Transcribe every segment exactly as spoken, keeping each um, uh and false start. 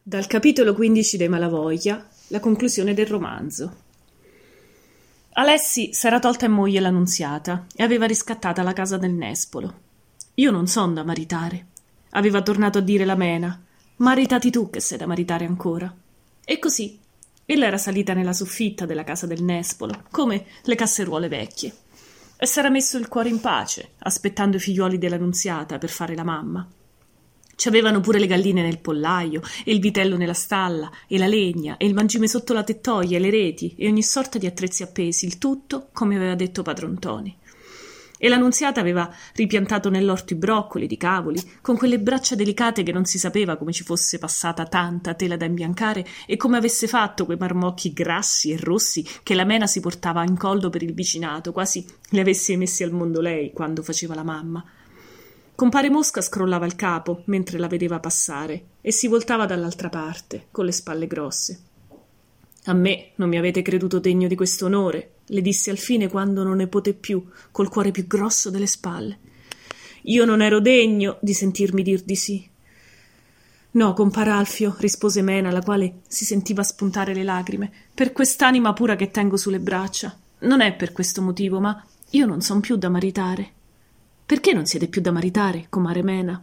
Dal capitolo quindici dei Malavoglia, la conclusione del romanzo. Alessi s'era tolta in moglie la Nunziata e aveva riscattata la casa del Nespolo. Io non son da maritare, aveva tornato a dire la Mena. Maritati tu che sei da maritare ancora. E così, ella era salita nella soffitta della casa del Nespolo, come le casseruole vecchie, e s'era messo il cuore in pace, aspettando i figliuoli della Nunziata per fare la mamma. Ci avevano pure le galline nel pollaio, e il vitello nella stalla, e la legna, e il mangime sotto la tettoia, e le reti, e ogni sorta di attrezzi appesi, il tutto come aveva detto padron Ntoni. E la Nunziata aveva ripiantato nell'orto i broccoli di cavoli, con quelle braccia delicate che non si sapeva come ci fosse passata tanta tela da imbiancare e come avesse fatto quei marmocchi grassi e rossi che la Mena si portava in collo per il vicinato, quasi li avesse messi al mondo lei quando faceva la mamma. Compare Mosca scrollava il capo mentre la vedeva passare e si voltava dall'altra parte, con le spalle grosse. «A me non mi avete creduto degno di questo onore», le disse al fine quando non ne poté più, col cuore più grosso delle spalle. «Io non ero degno di sentirmi dir di sì». «No, compar Alfio», rispose Mena, la quale si sentiva spuntare le lagrime, «per quest'anima pura che tengo sulle braccia. Non è per questo motivo, ma io non son più da maritare». «Perché non siete più da maritare, comare Mena?»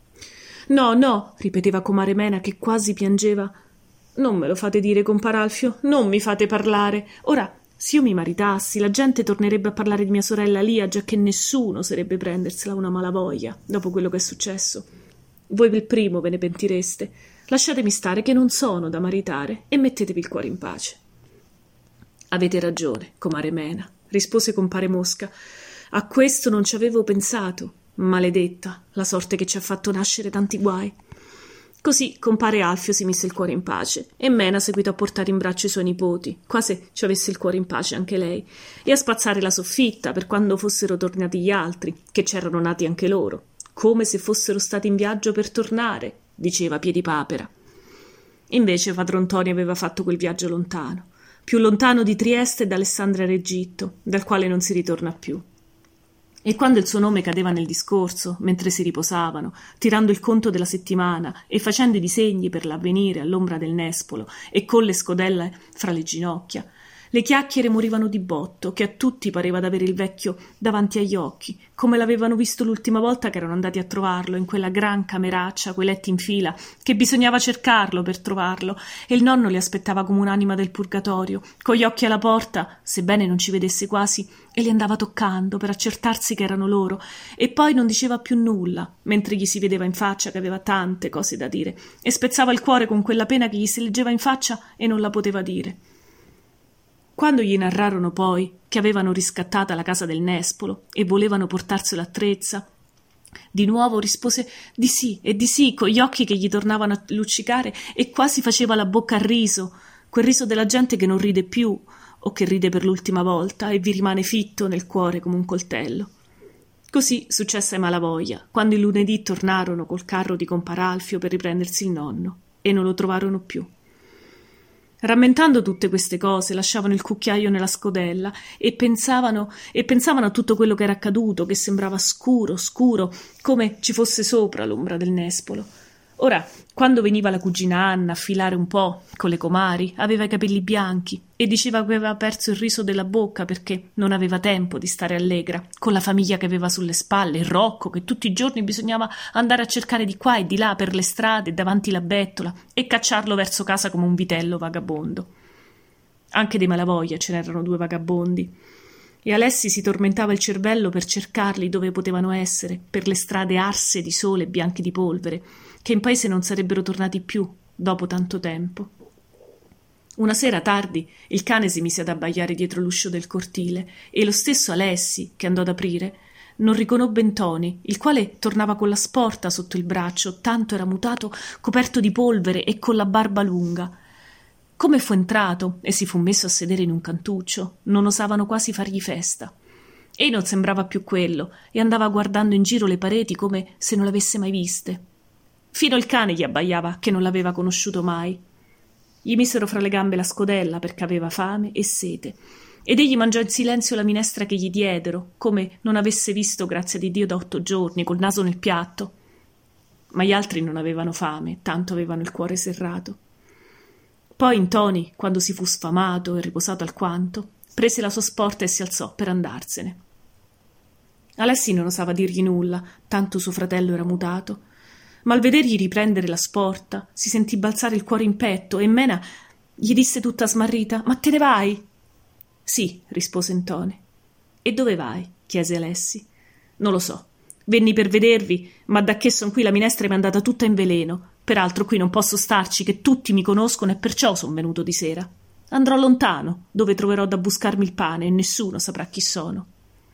«No, no», ripeteva comare Mena, che quasi piangeva. «Non me lo fate dire, compar Alfio, non mi fate parlare. Ora, se io mi maritassi, la gente tornerebbe a parlare di mia sorella Lia, giacché nessuno sarebbe prendersela una malavoglia, dopo quello che è successo. Voi per primo ve ne pentireste. Lasciatemi stare che non sono da maritare e mettetevi il cuore in pace». «Avete ragione, comare Mena», rispose compare Mosca. «A questo non ci avevo pensato. Maledetta, la sorte che ci ha fatto nascere tanti guai». Così compare Alfio si mise il cuore in pace e Mena seguitò a portare in braccio i suoi nipoti, quasi ci avesse il cuore in pace anche lei, e a spazzare la soffitta per quando fossero tornati gli altri, che c'erano nati anche loro, come se fossero stati in viaggio per tornare, diceva Piedipapera. Invece padron Ntoni aveva fatto quel viaggio lontano, più lontano di Trieste e d'Alessandria d'Egitto, dal quale non si ritorna più. E quando il suo nome cadeva nel discorso, mentre si riposavano, tirando il conto della settimana e facendo i disegni per l'avvenire all'ombra del Nespolo e con le scodelle fra le ginocchia, le chiacchiere morivano di botto, che a tutti pareva d'avere il vecchio davanti agli occhi, come l'avevano visto l'ultima volta che erano andati a trovarlo in quella gran cameraccia, quei letti in fila, che bisognava cercarlo per trovarlo, e il nonno li aspettava come un'anima del purgatorio, con gli occhi alla porta, sebbene non ci vedesse quasi, e li andava toccando per accertarsi che erano loro, e poi non diceva più nulla, mentre gli si vedeva in faccia che aveva tante cose da dire, e spezzava il cuore con quella pena che gli si leggeva in faccia e non la poteva dire. Quando gli narrarono poi che avevano riscattata la casa del Nespolo e volevano portarselo a Trezza, di nuovo rispose di sì e di sì, con gli occhi che gli tornavano a luccicare, e quasi faceva la bocca al riso, quel riso della gente che non ride più o che ride per l'ultima volta e vi rimane fitto nel cuore come un coltello. Così successe ai Malavoglia, quando il lunedì tornarono col carro di compar Alfio per riprendersi il nonno, e non lo trovarono più. Rammentando tutte queste cose, lasciavano il cucchiaio nella scodella e pensavano e pensavano a tutto quello che era accaduto, che sembrava scuro, scuro, come ci fosse sopra l'ombra del Nespolo. Ora, quando veniva la cugina Anna a filare un po' con le comari, aveva i capelli bianchi e diceva che aveva perso il riso della bocca perché non aveva tempo di stare allegra, con la famiglia che aveva sulle spalle, il Rocco, che tutti i giorni bisognava andare a cercare di qua e di là per le strade e davanti la bettola e cacciarlo verso casa come un vitello vagabondo. Anche dei Malavoglia ce n'erano due vagabondi. E Alessi si tormentava il cervello per cercarli dove potevano essere, per le strade arse di sole e bianche di polvere, che in paese non sarebbero tornati più dopo tanto tempo. Una sera tardi il cane si mise ad abbaiare dietro l'uscio del cortile e lo stesso Alessi, che andò ad aprire, non riconobbe Ntoni, il quale tornava con la sporta sotto il braccio, tanto era mutato, coperto di polvere e con la barba lunga. Come fu entrato e si fu messo a sedere in un cantuccio, non osavano quasi fargli festa. Ei non sembrava più quello e andava guardando in giro le pareti come se non l'avesse mai viste. Fino il cane gli abbaiava che non l'aveva conosciuto mai. Gli misero fra le gambe la scodella perché aveva fame e sete, ed egli mangiò in silenzio la minestra che gli diedero, come non avesse visto grazia di Dio da otto giorni, col naso nel piatto. ma gli altri non avevano fame, tanto avevano il cuore serrato. Poi Ntoni, quando si fu sfamato e riposato alquanto, prese la sua sporta e si alzò per andarsene. Alessi non osava dirgli nulla, tanto suo fratello era mutato, ma al vedergli riprendere la sporta si sentì balzare il cuore in petto e Mena gli disse tutta smarrita: «Ma te ne vai?» «Sì», rispose Ntoni. «E dove vai?» chiese Alessi. «Non lo so. Venni per vedervi, ma dacché son qui la minestra mi è andata tutta in veleno. Peraltro qui non posso starci, che tutti mi conoscono e perciò son venuto di sera. Andrò lontano, dove troverò da buscarmi il pane e nessuno saprà chi sono».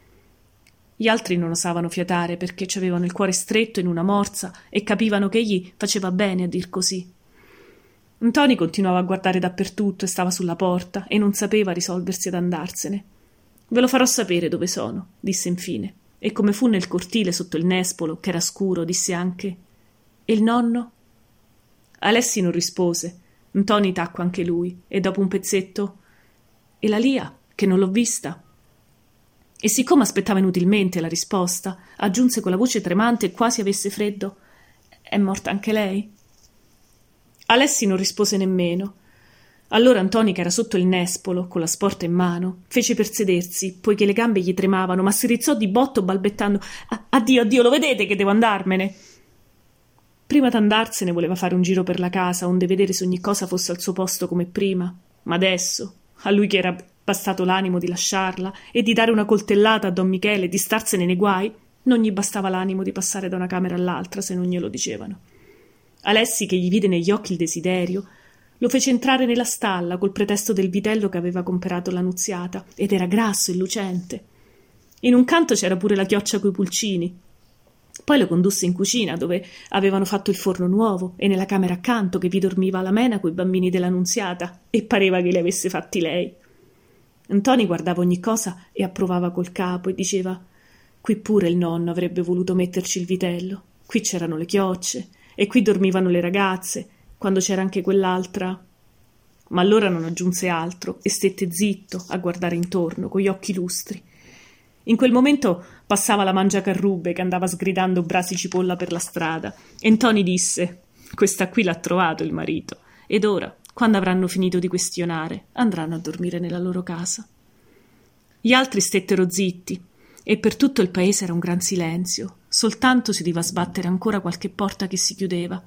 Gli altri non osavano fiatare perché ci avevano il cuore stretto in una morsa e capivano che egli faceva bene a dir così. Ntoni continuava a guardare dappertutto e stava sulla porta e non sapeva risolversi ad andarsene. «Ve lo farò sapere dove sono», disse infine, e come fu nel cortile sotto il nespolo, che era scuro, disse anche: «E il nonno?» Alessi non rispose. Ntoni tacque anche lui e dopo un pezzetto: «E la Lia, che non l'ho vista?» E siccome aspettava inutilmente la risposta, aggiunse con la voce tremante e quasi avesse freddo: «È morta anche lei?» Alessi non rispose nemmeno. Allora Ntoni, che era sotto il nespolo, con la sporta in mano, fece per sedersi, poiché le gambe gli tremavano, ma si rizzò di botto balbettando: «Addio, addio, lo vedete che devo andarmene?» Prima d'andarsene voleva fare un giro per la casa, onde vedere se ogni cosa fosse al suo posto come prima, ma adesso, a lui che era bastato l'animo di lasciarla e di dare una coltellata a don Michele e di starsene nei guai, non gli bastava l'animo di passare da una camera all'altra se non glielo dicevano. Alessi, che gli vide negli occhi il desiderio, lo fece entrare nella stalla col pretesto del vitello che aveva comperato la Nunziata, ed era grasso e lucente. In un canto c'era pure la chioccia coi pulcini. Poi lo condusse in cucina, dove avevano fatto il forno nuovo, e nella camera accanto che vi dormiva la Mena coi bambini della Nunziata, e pareva che li avesse fatti lei. Ntoni guardava ogni cosa e approvava col capo e diceva: «Qui pure il nonno avrebbe voluto metterci il vitello. Qui c'erano le chiocce e qui dormivano le ragazze, quando c'era anche quell'altra». Ma allora non aggiunse altro e stette zitto a guardare intorno con gli occhi lustri. In quel momento passava la mangiacarrubbe che andava sgridando brasi cipolla per la strada e Ntoni disse: «Questa qui l'ha trovato il marito, ed ora, quando avranno finito di questionare, andranno a dormire nella loro casa». Gli altri stettero zitti e per tutto il paese era un gran silenzio, soltanto si udiva sbattere ancora qualche porta che si chiudeva.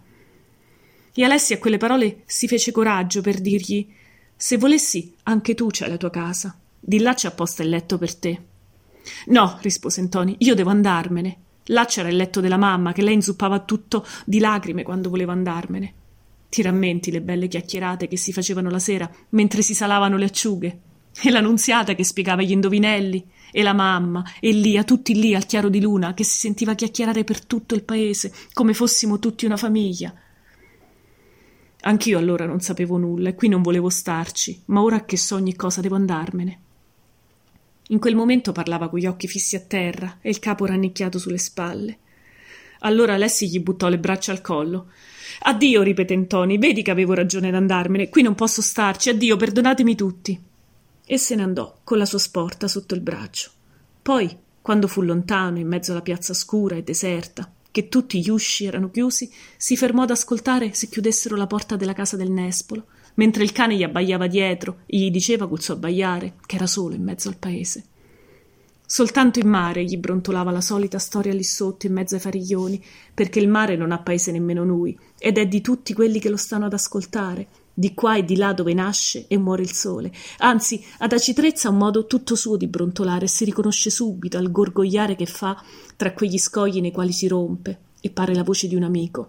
E Alessi a quelle parole si fece coraggio per dirgli: «Se volessi, anche tu c'hai la tua casa. Di là c'è apposta il letto per te». «No», rispose Ntoni, «io devo andarmene. Là c'era il letto della mamma, che lei inzuppava tutto di lacrime quando voleva andarmene. Ti rammenti le belle chiacchierate che si facevano la sera mentre si salavano le acciughe? E la Nunziata che spiegava gli indovinelli? E la mamma, e Lia, tutti lì al chiaro di luna, che si sentiva chiacchierare per tutto il paese, come fossimo tutti una famiglia. Anch'io allora non sapevo nulla e qui non volevo starci, ma ora che so ogni cosa devo andarmene». In quel momento parlava con gli occhi fissi a terra e il capo rannicchiato sulle spalle. Allora Alessi gli buttò le braccia al collo. «Addio», ripeté Ntoni, «vedi che avevo ragione ad andarmene, qui non posso starci, addio, perdonatemi tutti». E se ne andò con la sua sporta sotto il braccio. Poi, quando fu lontano, in mezzo alla piazza scura e deserta, che tutti gli usci erano chiusi, si fermò ad ascoltare se chiudessero la porta della casa del nespolo, mentre il cane gli abbaiava dietro e gli diceva col suo abbaiare che era solo in mezzo al paese. Soltanto in mare gli brontolava la solita storia lì sotto in mezzo ai fariglioni, perché il mare non ha paese nemmeno lui, ed è di tutti quelli che lo stanno ad ascoltare, di qua e di là dove nasce e muore il sole. Anzi, ad Aci Trezza ha un modo tutto suo di brontolare e si riconosce subito al gorgogliare che fa tra quegli scogli nei quali si rompe e pare la voce di un amico.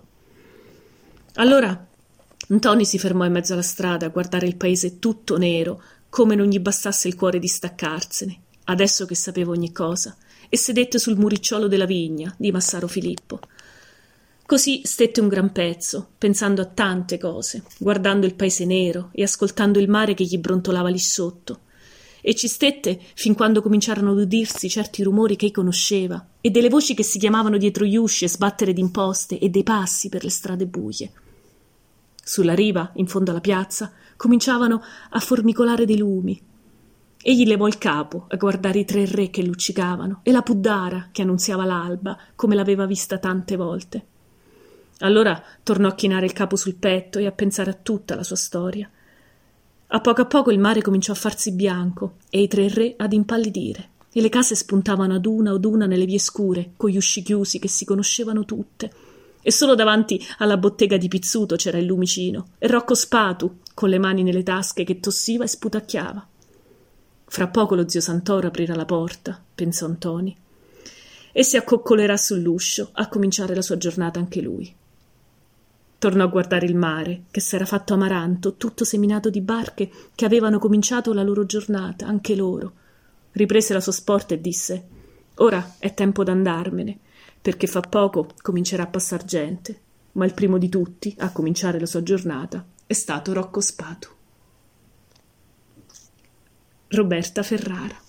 Allora Ntoni si fermò in mezzo alla strada a guardare il paese tutto nero, come non gli bastasse il cuore di staccarsene, adesso che sapeva ogni cosa, e sedette sul muricciolo della vigna di Massaro Filippo. Così stette un gran pezzo, pensando a tante cose, guardando il paese nero e ascoltando il mare che gli brontolava lì sotto. E ci stette fin quando cominciarono ad udirsi certi rumori che ei conosceva, e delle voci che si chiamavano dietro gli usci e sbattere d'imposte e dei passi per le strade buie. Sulla riva, in fondo alla piazza, cominciavano a formicolare dei lumi. Egli levò il capo a guardare i tre re che luccicavano e la puddara che annunziava l'alba, come l'aveva vista tante volte. Allora tornò a chinare il capo sul petto e a pensare a tutta la sua storia. A poco a poco il mare cominciò a farsi bianco e i tre re ad impallidire, e le case spuntavano ad una ad una nelle vie scure, con gli usci chiusi che si conoscevano tutte, e solo davanti alla bottega di Pizzuto c'era il lumicino, e Rocco Spatu, con le mani nelle tasche, che tossiva e sputacchiava. Fra poco lo zio Santoro aprirà la porta, pensò Ntoni, e si accoccolerà sull'uscio a cominciare la sua giornata anche lui. Tornò a guardare il mare, che s'era fatto amaranto, tutto seminato di barche che avevano cominciato la loro giornata, anche loro. Riprese la sua sporta e disse: «Ora è tempo d'andarmene, perché fra poco comincerà a passar gente». Ma il primo di tutti a cominciare la sua giornata è stato Rocco Spatu. Roberta Ferrara.